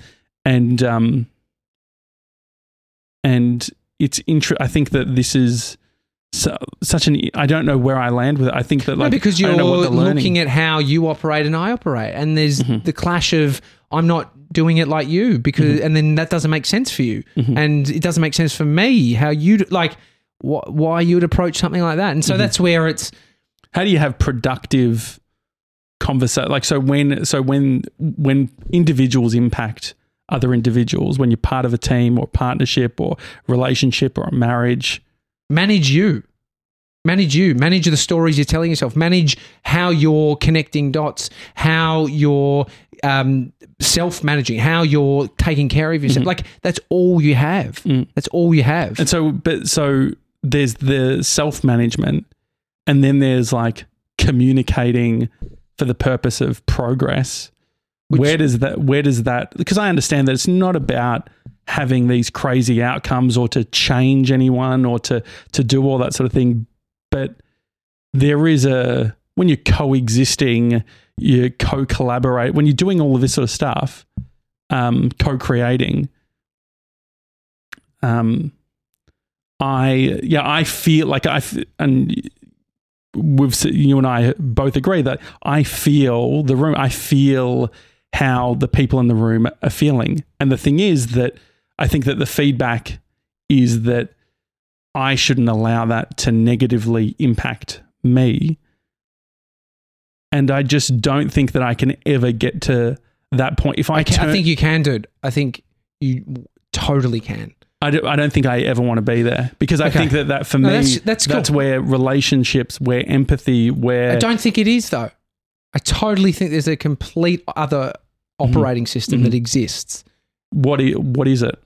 it's I think that this is such an. I don't know where I land with it. I think that, like, because you're looking at how you operate and I operate, and there's the clash of I'm not doing it like you because, and then that doesn't make sense for you, and it doesn't make sense for me how you like why you would approach something like that, and so that's where it's. How do you have productive conversation? Like, so when individuals impact other individuals, when you're part of a team or partnership or relationship or a marriage. Manage manage the stories you're telling yourself, manage how you're connecting dots, how you're self-managing, how you're taking care of yourself. Like, that's all you have. That's all you have. And so there's the self-management, and then there's like communicating for the purpose of progress. Where does that, because I understand that it's not about having these crazy outcomes or to change anyone or to do all that sort of thing. But there is when you're coexisting, you co-collaborate, when you're doing all of this sort of stuff, co-creating, I feel like and you and I both agree that I feel the room, I feel how the people in the room are feeling. And the thing is that I think that the feedback is that I shouldn't allow that to negatively impact me. And I just don't think that I can ever get to that point. If I think you can, dude. I think you totally can. I don't think I ever want to be there, because I think that for me, that's cool. That's where relationships, where empathy, where... I don't think it is, though. I totally think there's a complete other operating system that exists. What is it?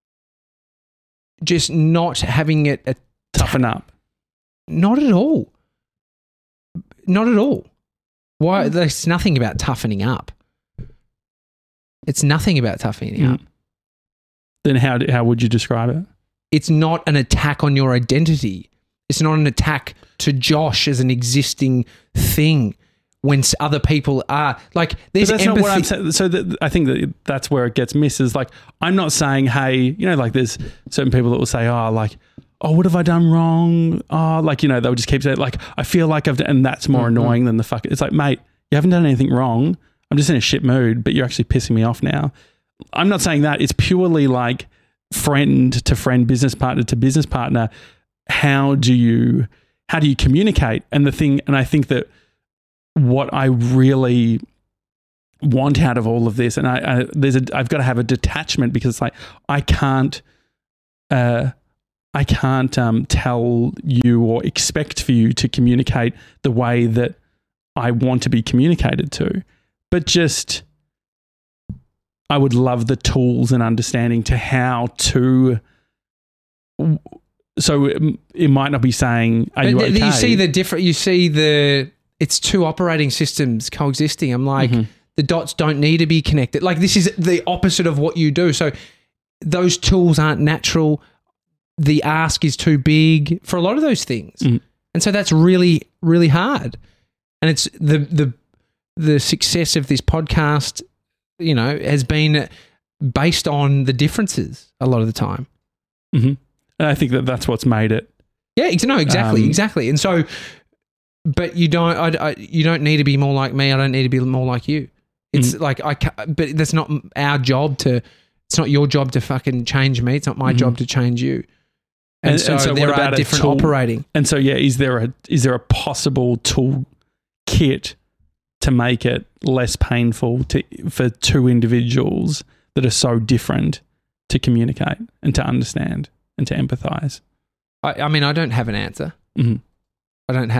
Just not having it toughen up. Not at all. Not at all. Why? There's nothing about toughening up. It's nothing about toughening up. Then how would you describe it? It's not an attack on your identity. It's not an attack to Josh as an existing thing when other people are. Like, there's that's empathy. Not what I'm saying. So I think that's where it gets missed, is like, I'm not saying, hey, like, there's certain people that will say, what have I done wrong? They'll just keep saying, like, I feel like I've done, and that's more annoying than the fuck. It's like, mate, you haven't done anything wrong. I'm just in a shit mood, but you're actually pissing me off now. I'm not saying that. It's purely like friend to friend, business partner to business partner. How do you communicate? And I think that what I really want out of all of this, and I've got to have a detachment, because it's like, I can't tell you or expect for you to communicate the way that I want to be communicated to, but just, I would love the tools and understanding to how to. So it might not be saying, are you okay? You see the different. You see it's two operating systems coexisting. I'm like, the dots don't need to be connected. Like, this is the opposite of what you do. So those tools aren't natural. The ask is too big for a lot of those things, and so that's really, really hard. And it's the success of this podcast, has been based on the differences a lot of the time. And I think that's what's made it. Yeah, exactly. And so, but you don't need to be more like me. I don't need to be more like you. It's like, but that's not our job it's not your job to fucking change me. It's not my job to change you. And so there are different operating. And so, is there a possible tool kit to make it less painful for two individuals that are so different to communicate and to understand and to empathize? I mean, I don't have an answer. Mm-hmm. I don't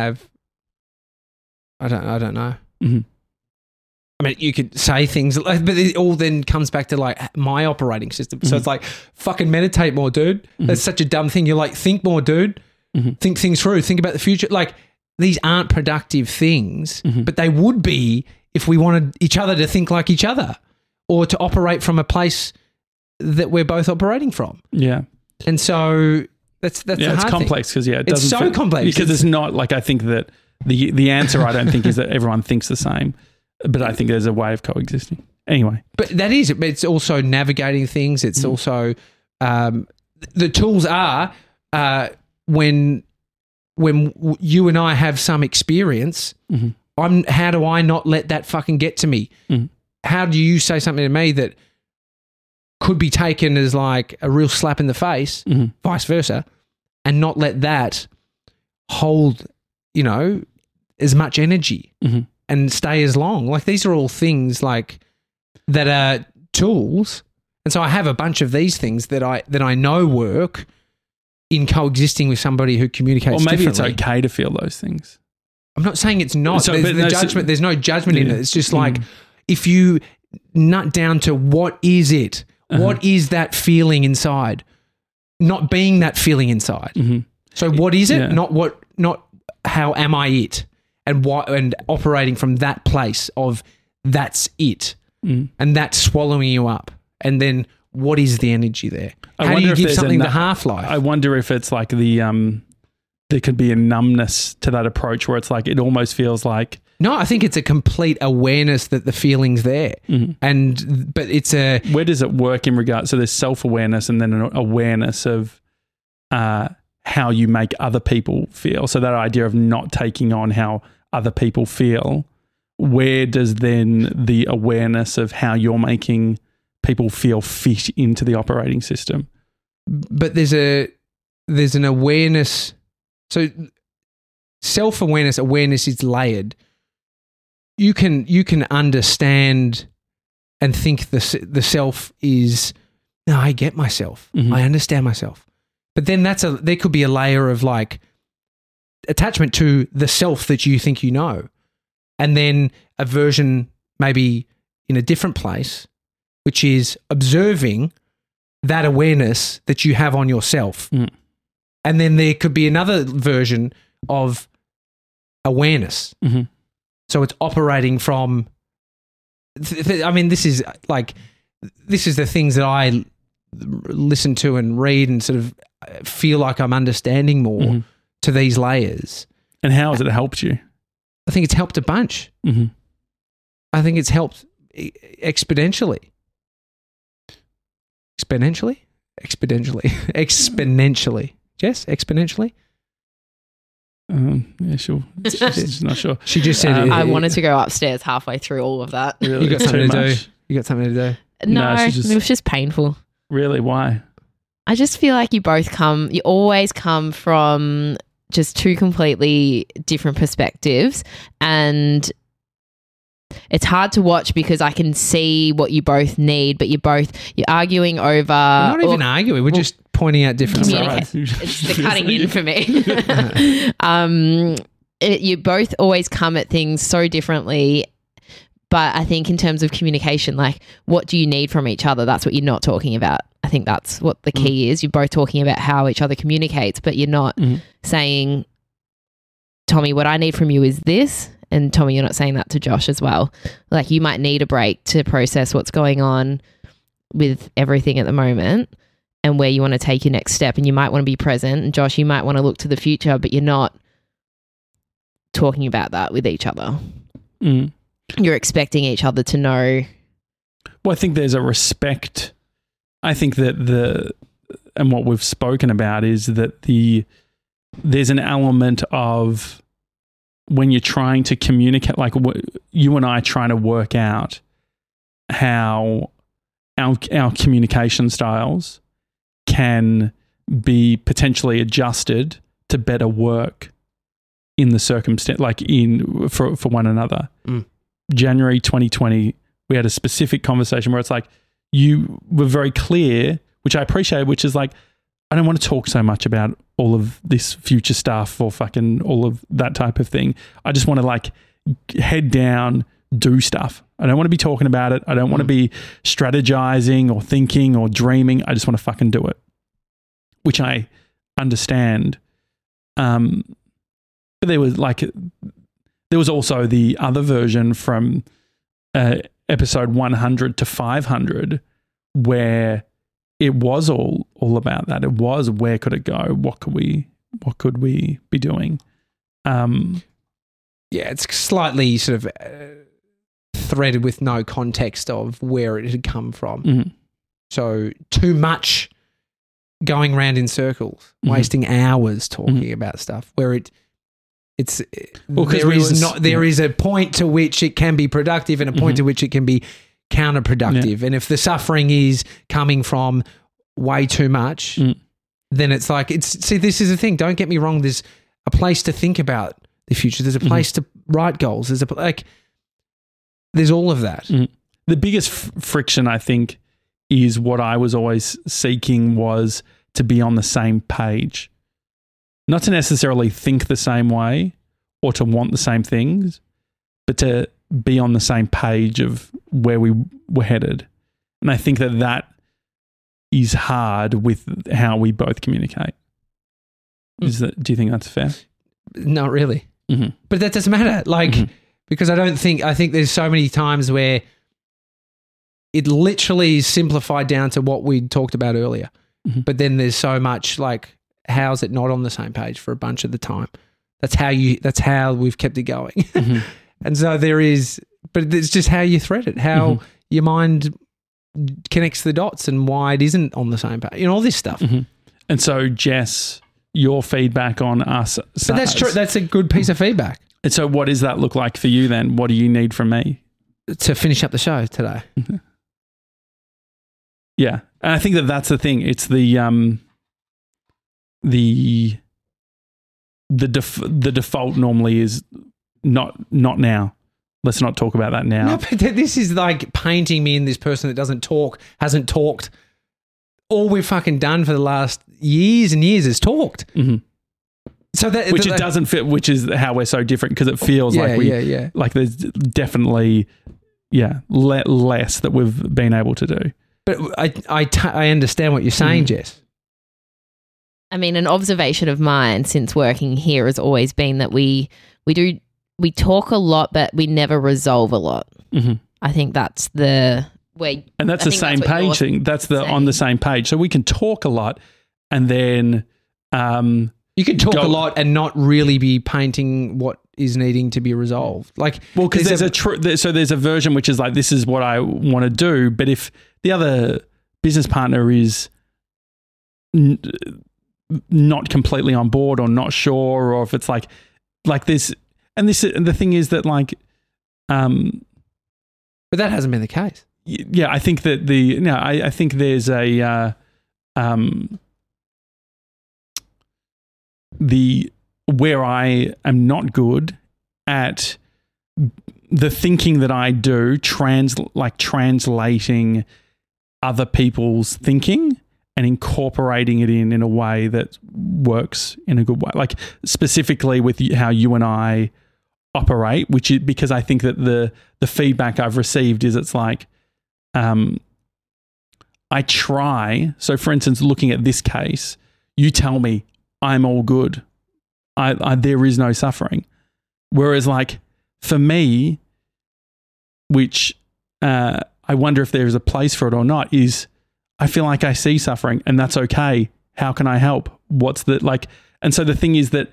know. Mm-hmm. I mean, you could say things, but it all then comes back to like my operating system. So it's like, fucking meditate more, dude. That's such a dumb thing. You're like, think more, dude. Think things through. Think about the future. Like, these aren't productive things, but they would be if we wanted each other to think like each other or to operate from a place that we're both operating from. Yeah. And so that's it's complex because it's so complex because it's not like, I think that the answer I don't think is that everyone thinks the same, but I think there's a way of coexisting. Anyway, but that is it. It's also navigating things. It's also the tools are when you and I have some experience. How do I not let that fucking get to me? How do you say something to me that could be taken as like a real slap in the face, vice versa, and not let that hold, as much energy and stay as long? Like, these are all things like that are tools. And so I have a bunch of these things that I know work in coexisting with somebody who communicates differently. Or maybe it's okay to feel those things. I'm not saying it's not. So, there's no judgment in it. It's just like, if you nut down to what is it? What is that feeling inside? Not being that feeling inside. So what is it? Not how am I it? And operating from that place of that's it. And that's swallowing you up. And then what is the energy there? How do you give something the half-life? I wonder if it's like there could be a numbness to that approach where it's like, it almost feels like... No, I think it's a complete awareness that the feeling's there. But it's a... Where does it work in regard... So there's self-awareness and then an awareness of how you make other people feel. So that idea of not taking on how other people feel, where does then the awareness of how you're making people feel fit into the operating system? But there's an awareness... So self-awareness, awareness is layered. You can understand and think the self is, no, I get myself. I understand myself. But then there could be a layer of like attachment to the self that you think you know. And then a version maybe in a different place, which is observing that awareness that you have on yourself. And then there could be another version of awareness. So it's operating from, I mean, this is the things that I listen to and read and sort of feel like I'm understanding more to these layers. And how has it helped you? I think it's helped a bunch. I think it's helped exponentially. Exponentially? Jess, exponentially? Yeah, sure. She's not sure. She just said I wanted to go upstairs halfway through all of that. Really? You got something to do. You got something to do. No, it was just painful. Really? Why? I just feel like you always come from just two completely different perspectives, and it's hard to watch because I can see what you both need, but you're arguing over... We're not even arguing. We're just pointing out different sides. It's the cutting in for me. You both always come at things so differently, but I think in terms of communication, like, what do you need from each other? That's what you're not talking about. I think that's what the key is. You're both talking about how each other communicates, but you're not saying, Tommy, what I need from you is this. And Tommy, you're not saying that to Josh as well. Like, you might need a break to process what's going on with everything at the moment and where you want to take your next step. And you might want to be present. And Josh, you might want to look to the future, but you're not talking about that with each other. You're expecting each other to know. Well, I think there's a respect. I think that and what we've spoken about is that there's an element of when you're trying to communicate, like you and I trying to work out how our communication styles can be potentially adjusted to better work in the circumstance, like for one another. January 2020, we had a specific conversation where it's like, you were very clear which I appreciate, which is like, I don't want to talk so much about all of this future stuff or fucking all of that type of thing. I just want to like head down, do stuff. I don't want to be talking about it. I don't want to be strategizing or thinking or dreaming. I just want to fucking do it, which I understand. But there was also the other version from episode 100 to 500 where it was all about that. It was, where could it go? What could we be doing? It's slightly sort of threaded with no context of where it had come from. Mm-hmm. So too much going round in circles, wasting hours talking about stuff where there is a point to which it can be productive and a point to which it can be counterproductive. And if the suffering is coming from way too much, then it's like, see, this is the thing. Don't get me wrong. There's a place to think about the future. There's a place to write goals. There's all of that. The biggest friction, I think, is what I was always seeking was to be on the same page. Not to necessarily think the same way or to want the same things, but to be on the same page of where we were headed. And I think that is hard with how we both communicate. Do you think that's fair? Not really. But that doesn't matter. Because I think there's so many times where it literally is simplified down to what we talked about earlier. But then there's so much like, how's it not on the same page for a bunch of the time? That's how we've kept it going. And so there is, but it's just how you thread it, how your mind connects the dots and why it isn't on the same page, all this stuff. And so, Jess, your feedback on us. But that's true. That's a good piece of feedback. And so what does that look like for you then? What do you need from me? To finish up the show today. Yeah. And I think that's the thing. It's the default normally is not now. Let's not talk about that now. No, but this is like painting me in this person that doesn't talk, hasn't talked. All we've fucking done for the last years and years is talked. So that it doesn't fit, which is how we're so different, because it feels like like there's definitely less that we've been able to do. But I understand what you're saying, Jess. I mean, an observation of mine since working here has always been that we talk a lot, but we never resolve a lot. I think that's the way, and that's the same page thing. That's on the same page. So we can talk a lot, and then you can talk a lot and not really be painting what is needing to be resolved. Because there's a version which is like, this is what I want to do, but if the other business partner is not completely on board or not sure, or if it's like this, and the thing is that but that hasn't been the case. Yeah, I think that I think there's where I am not good at the thinking that I do, translating other people's thinking and incorporating it in a way that works in a good way. Like specifically with how you and I operate, because I think that the feedback I've received is it's like, I try. So for instance, looking at this case, you tell me I'm all good. There is no suffering. Whereas like for me, which I wonder if there is a place for it or not, is I feel like I see suffering and that's okay. How can I help? What's the and so the thing is that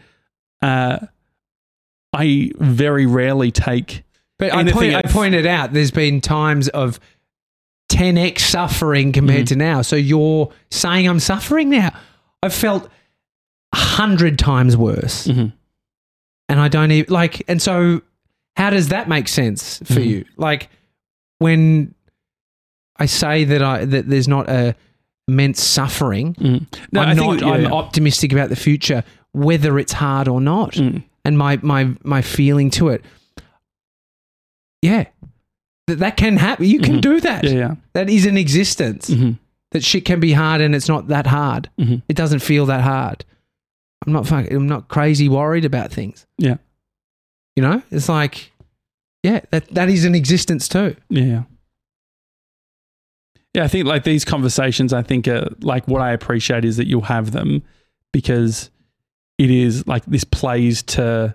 I very rarely take. But I pointed out there's been times of 10x suffering compared to now. So you're saying I'm suffering now. I've felt 100 times worse. Mm-hmm. And I don't even and so how does that make sense for you? Like when I say that there's not a immense suffering, no, I'm optimistic about the future, whether it's hard or not. And my feeling to it. Yeah. That can happen. You can do that. Yeah. That is in existence. that shit can be hard and it's not that hard. Mm-hmm. It doesn't feel that hard. I'm not crazy worried about things. Yeah. You know, it's like, yeah, that is an existence too. Yeah. Yeah, I think like these conversations, I think like what I appreciate is that you'll have them because it is like this plays to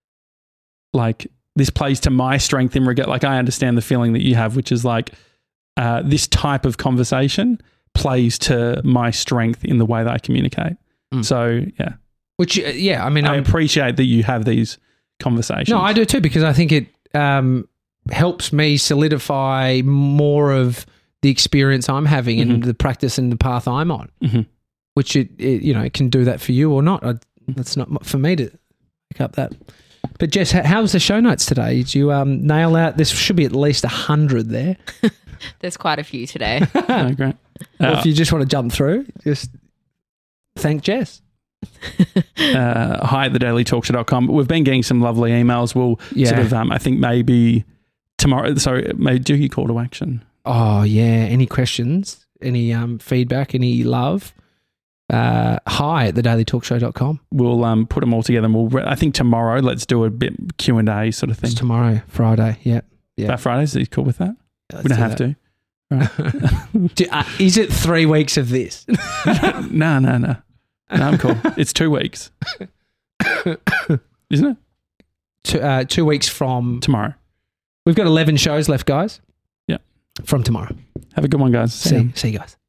my strength in regard. Like I understand the feeling that you have, which is like this type of conversation plays to my strength in the way that I communicate. So yeah. Which, yeah, I mean, I appreciate that you have these conversations. No, I do too, because I think it helps me solidify more of the experience I'm having and the practice and the path I'm on, which it can do that for you or not. That's not for me to pick up that. But Jess, how was the show notes today? Did you nail out? There should be at least 100 there. There's quite a few today. Oh, great. Well, if you just want to jump through, just thank Jess. Hi at thedailytalkshow.com. We've been getting some lovely emails. We'll sort of, I think maybe tomorrow, maybe do your call to action. Oh, yeah. Any questions, any feedback, any love? Hi at thedailytalkshow.com. We'll put them all together and I think tomorrow, let's do a bit Q&A sort of thing. It's tomorrow, Friday. Yeah. That Friday, are you cool with that? Yeah, we don't have to. Right. Is it 3 weeks of this? No, I'm cool. It's 2 weeks. Isn't it? 2 weeks from tomorrow. We've got 11 shows left, guys. Yeah. From tomorrow. Have a good one, guys. See you guys.